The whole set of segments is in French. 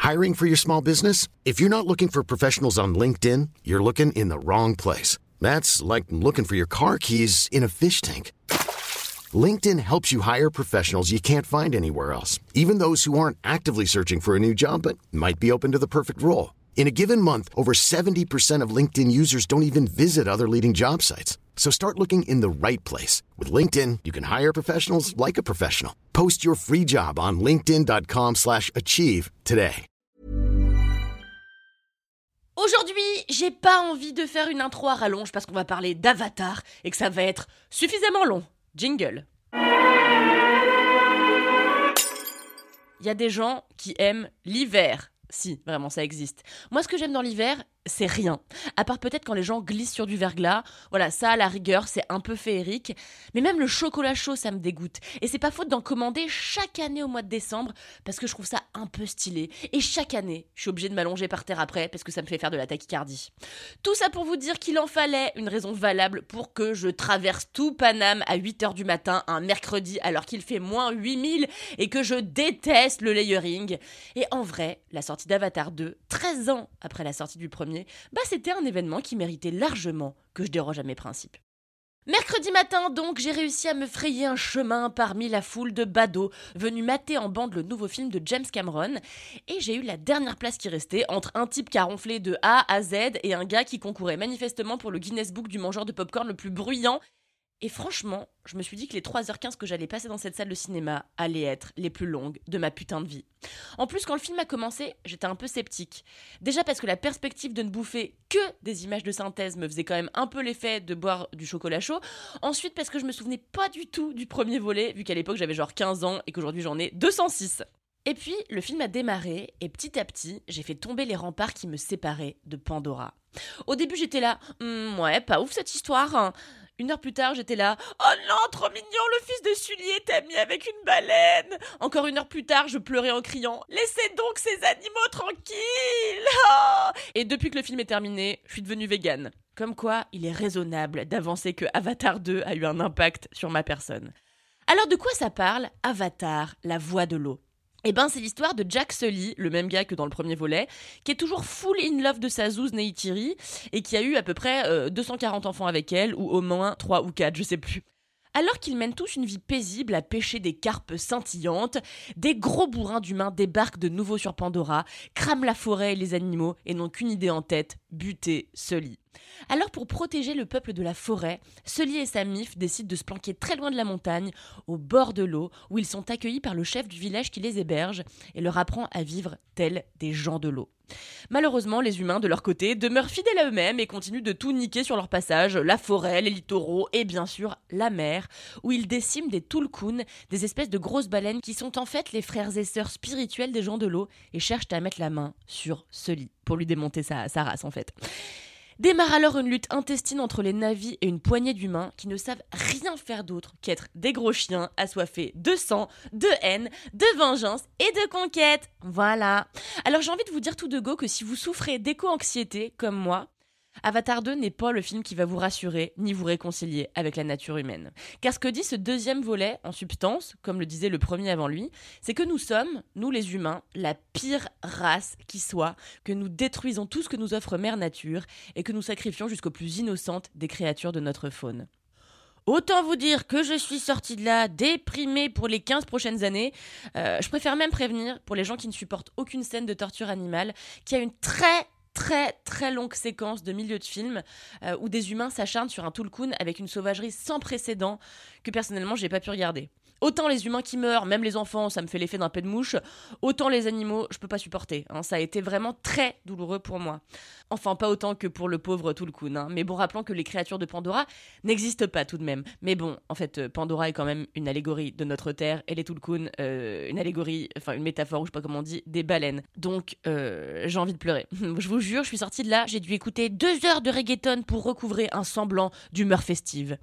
Hiring for your small business? If you're not looking for professionals on LinkedIn, you're looking in the wrong place. That's like looking for your car keys in a fish tank. LinkedIn helps you hire professionals you can't find anywhere else, even those who aren't actively searching for a new job but might be open to the perfect role. In a given month, over 70% of LinkedIn users don't even visit other leading job sites. So start looking in the right place. With LinkedIn, you can hire professionals like a professional. Post your free job on linkedin.com/achieve today. Aujourd'hui, j'ai pas envie de faire une intro à rallonge parce qu'on va parler d'Avatar et que ça va être suffisamment long. Jingle. Il y a des gens qui aiment l'hiver. Si, vraiment, ça existe. Moi, ce que j'aime dans l'hiver, c'est rien. À part peut-être quand les gens glissent sur du verglas. Voilà, ça, à la rigueur, c'est un peu féerique. Mais même le chocolat chaud, ça me dégoûte. Et c'est pas faute d'en commander chaque année au mois de décembre parce que je trouve ça un peu stylé. Et chaque année, je suis obligée de m'allonger par terre après parce que ça me fait faire de la tachycardie. Tout ça pour vous dire qu'il en fallait une raison valable pour que je traverse tout Paname à 8h du matin un mercredi alors qu'il fait moins 8000 et que je déteste le layering. Et en vrai, la sortie d'Avatar 2, 13 ans après la sortie du premier, c'était un événement qui méritait largement que je déroge à mes principes. Mercredi matin, donc, j'ai réussi à me frayer un chemin parmi la foule de badauds venus mater en bande le nouveau film de James Cameron, et j'ai eu la dernière place qui restait entre un type qui a ronflé de A à Z et un gars qui concourait manifestement pour le Guinness Book du mangeur de popcorn le plus bruyant. Et franchement, je me suis dit que les 3h15 que j'allais passer dans cette salle de cinéma allaient être les plus longues de ma putain de vie. En plus, quand le film a commencé, j'étais un peu sceptique. Déjà parce que la perspective de ne bouffer que des images de synthèse me faisait quand même un peu l'effet de boire du chocolat chaud. Ensuite parce que je me souvenais pas du tout du premier volet, vu qu'à l'époque j'avais genre 15 ans et qu'aujourd'hui j'en ai 206. Et puis, le film a démarré et petit à petit, j'ai fait tomber les remparts qui me séparaient de Pandora. Au début, j'étais là, ouais, pas ouf cette histoire, hein. 1 heure plus tard, j'étais là, oh non, trop mignon, le fils de Sully est ami avec une baleine. Encore 1 heure plus tard, je pleurais en criant, laissez donc ces animaux tranquilles. Oh. Et depuis que le film est terminé, je suis devenue végane. Comme quoi, il est raisonnable d'avancer que Avatar 2 a eu un impact sur ma personne. Alors de quoi ça parle, Avatar, la voix de l'eau ? C'est l'histoire de Jack Sully, le même gars que dans le premier volet, qui est toujours full in love de sa zouze Neytiri et qui a eu à peu près 240 enfants avec elle, ou au moins 3 ou 4, je sais plus. Alors qu'ils mènent tous une vie paisible à pêcher des carpes scintillantes, des gros bourrins d'humains débarquent de nouveau sur Pandora, crament la forêt et les animaux et n'ont qu'une idée en tête, buter Sully. Alors pour protéger le peuple de la forêt, Sully et sa mif décident de se planquer très loin de la montagne, au bord de l'eau, où ils sont accueillis par le chef du village qui les héberge et leur apprend à vivre tels des gens de l'eau. Malheureusement, les humains, de leur côté, demeurent fidèles à eux-mêmes et continuent de tout niquer sur leur passage, la forêt, les littoraux et bien sûr la mer, où ils déciment des tulkuns, des espèces de grosses baleines qui sont en fait les frères et sœurs spirituels des gens de l'eau et cherchent à mettre la main sur Sully, pour lui démonter sa race en fait. Démarre alors une lutte intestine entre les navis et une poignée d'humains qui ne savent rien faire d'autre qu'être des gros chiens assoiffés de sang, de haine, de vengeance et de conquête. Voilà. Alors j'ai envie de vous dire tout de go que si vous souffrez d'éco-anxiété comme moi, Avatar 2 n'est pas le film qui va vous rassurer ni vous réconcilier avec la nature humaine. Car ce que dit ce deuxième volet, en substance, comme le disait le premier avant lui, c'est que nous sommes, nous les humains, la pire race qui soit, que nous détruisons tout ce que nous offre Mère Nature et que nous sacrifions jusqu'aux plus innocentes des créatures de notre faune. Autant vous dire que je suis sortie de là déprimée pour les 15 prochaines années. Je préfère même prévenir, pour les gens qui ne supportent aucune scène de torture animale, qu'il y a une très longue séquence de milieu de film où des humains s'acharnent sur un tulkun avec une sauvagerie sans précédent que personnellement j'ai pas pu regarder. Autant les humains qui meurent, même les enfants, ça me fait l'effet d'un pet de mouche, autant les animaux, je peux pas supporter. Ça a été vraiment très douloureux pour moi. Enfin, pas autant que pour le pauvre tulkun. Mais bon, rappelons que les créatures de Pandora n'existent pas tout de même. Mais bon, en fait, Pandora est quand même une allégorie de notre terre, et les tulkuns, une allégorie, enfin une métaphore, ou je sais pas comment on dit, des baleines. Donc, j'ai envie de pleurer. Je vous jure, je suis sortie de là, j'ai dû écouter 2 heures de reggaeton pour recouvrer un semblant d'humeur festive.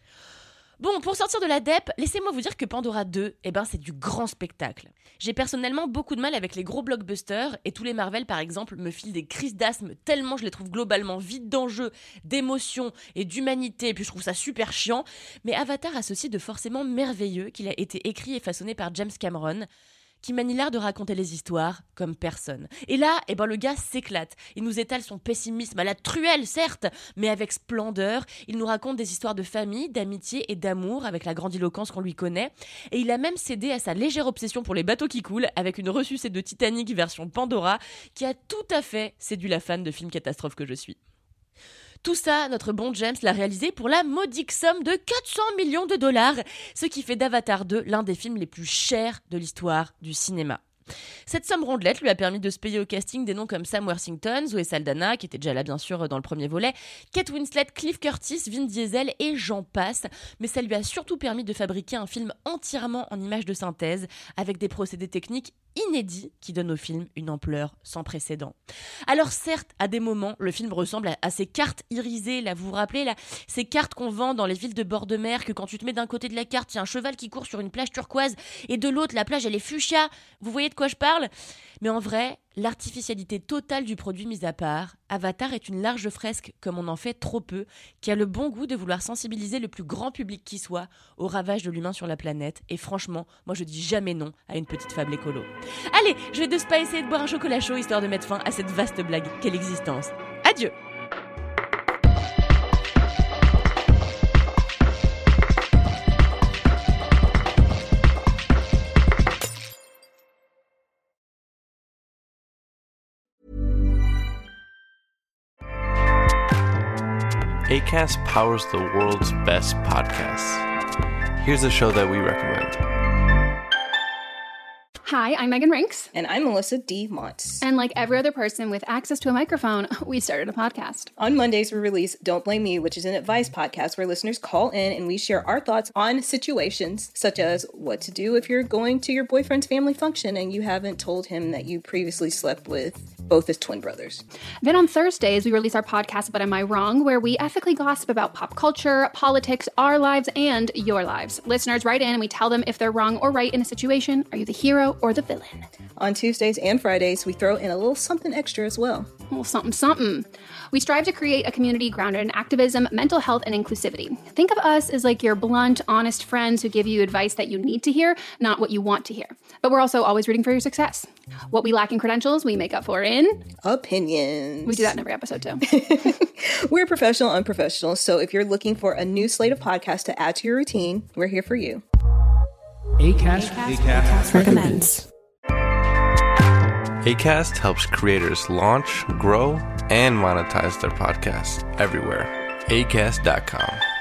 Bon, pour sortir de la dep, laissez-moi vous dire que Pandora 2, c'est du grand spectacle. J'ai personnellement beaucoup de mal avec les gros blockbusters, et tous les Marvel par exemple me filent des crises d'asthme tellement je les trouve globalement vides d'enjeux, d'émotions et d'humanité, et puis je trouve ça super chiant. Mais Avatar a ceci de forcément merveilleux qu'il a été écrit et façonné par James Cameron, qui manie l'art de raconter les histoires comme personne. Et là, le gars s'éclate. Il nous étale son pessimisme à la truelle, certes, mais avec splendeur. Il nous raconte des histoires de famille, d'amitié et d'amour avec la grandiloquence qu'on lui connaît. Et il a même cédé à sa légère obsession pour les bateaux qui coulent avec une ressucée de Titanic version Pandora qui a tout à fait séduit la fan de films catastrophes que je suis. Tout ça, notre bon James l'a réalisé pour la modique somme de 400 millions de dollars, ce qui fait d'Avatar 2 l'un des films les plus chers de l'histoire du cinéma. Cette somme rondelette lui a permis de se payer au casting des noms comme Sam Worthington, Zoé Saldana, qui était déjà là bien sûr dans le premier volet, Kate Winslet, Cliff Curtis, Vin Diesel et j'en passe, mais ça lui a surtout permis de fabriquer un film entièrement en images de synthèse, avec des procédés techniques inédit qui donne au film une ampleur sans précédent. Alors certes, à des moments, le film ressemble à ces cartes irisées, là, vous vous rappelez, là, ces cartes qu'on vend dans les villes de bord de mer, que quand tu te mets d'un côté de la carte, il y a un cheval qui court sur une plage turquoise, et de l'autre, la plage, elle est fuchsia. Vous voyez de quoi je parle ? Mais en vrai, l'artificialité totale du produit mis à part, Avatar est une large fresque, comme on en fait trop peu, qui a le bon goût de vouloir sensibiliser le plus grand public qui soit aux ravages de l'humain sur la planète. Et franchement, moi je dis jamais non à une petite fable écolo. Allez, je vais de ce pas essayer de boire un chocolat chaud histoire de mettre fin à cette vaste blague qu'est l'existence. Adieu! Acast powers the world's best podcasts. Here's a show that we recommend. Hi, I'm Megan Rinks. And I'm Melissa D. Montz. And like every other person with access to a microphone, we started a podcast. On Mondays, we release Don't Blame Me, which is an advice podcast where listeners call in and we share our thoughts on situations such as what to do if you're going to your boyfriend's family function and you haven't told him that you previously slept with both his twin brothers. Then on Thursdays, we release our podcast, But Am I Wrong?, where we ethically gossip about pop culture, politics, our lives, and your lives. Listeners write in and we tell them if they're wrong or right in a situation. Are you the hero or the villain? On Tuesdays and Fridays, we throw in a little something extra as well. Well, something. We strive to create a community grounded in activism, mental health, and inclusivity. Think of us as like your blunt, honest friends who give you advice that you need to hear, not what you want to hear. But we're also always rooting for your success. What we lack in credentials, we make up for in... opinions. We do that in every episode, too. We're professional, unprofessional, so if you're looking for a new slate of podcasts to add to your routine, we're here for you. Acast recommends. Acast helps creators launch, grow, and monetize their podcasts everywhere. Acast.com.